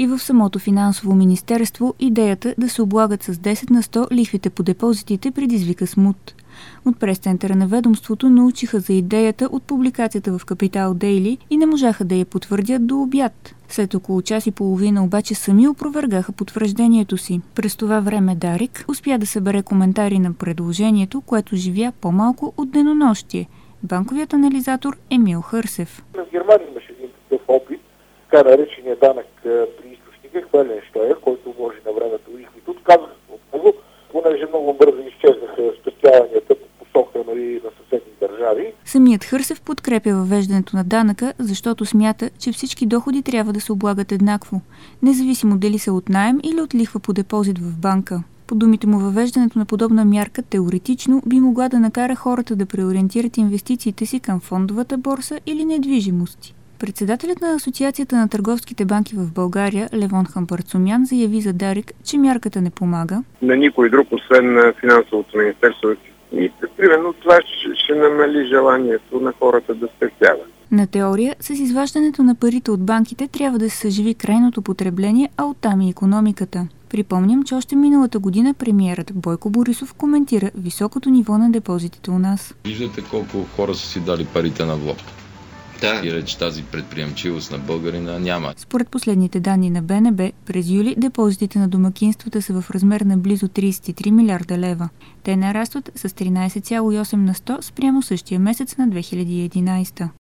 И в самото финансово министерство идеята да се облагат с 10 на 100 лихвите по депозитите предизвика смут. От пресцентъра на ведомството научиха за идеята от публикацията в Капитал Дейли и не можаха да я потвърдят до обяд. След около час и половина обаче сами опровергаха потвърждението си. През това време Дарик успя да събере коментари на предложението, което живя по-малко от денонощие. Банковият анализатор Емил Хърсев. В Германия имаше един такъв опит, така наречения данък при източника, Quellensteuer, който може на времето лихвите. Отказаха от него, понеже много бързо изчезнаха спестяванията по посока на съседни държави. Самият Хърсев подкрепя въвеждането на данъка, защото смята, че всички доходи трябва да се облагат еднакво, независимо дали са от наем или от лихва по депозит в банка. По думите му, въвеждането на подобна мярка теоретично би могла да накара хората да преориентират инвестициите си към фондовата борса или недвижимости. Председателят на Асоциацията на търговските банки в България, Левон Хампарцумян, заяви за Дарик, че мярката не помага. На никой друг, освен на финансовото министерство. И примерно това ще намали желанието на хората да спестяват. На теория, с изваждането на парите от банките трябва да се съживи крайното потребление, а оттам и икономиката. Припомням, че още миналата година премиерът Бойко Борисов коментира високото ниво на депозитите у нас. Виждате колко хора са си дали парите на влог. Да. И реч тази предприемчивост на българина няма. Според последните данни на БНБ, през юли депозитите на домакинствата са в размер на близо 33 милиарда лева. Те нарастват с 13,8 на 100 спрямо същия месец на 2011.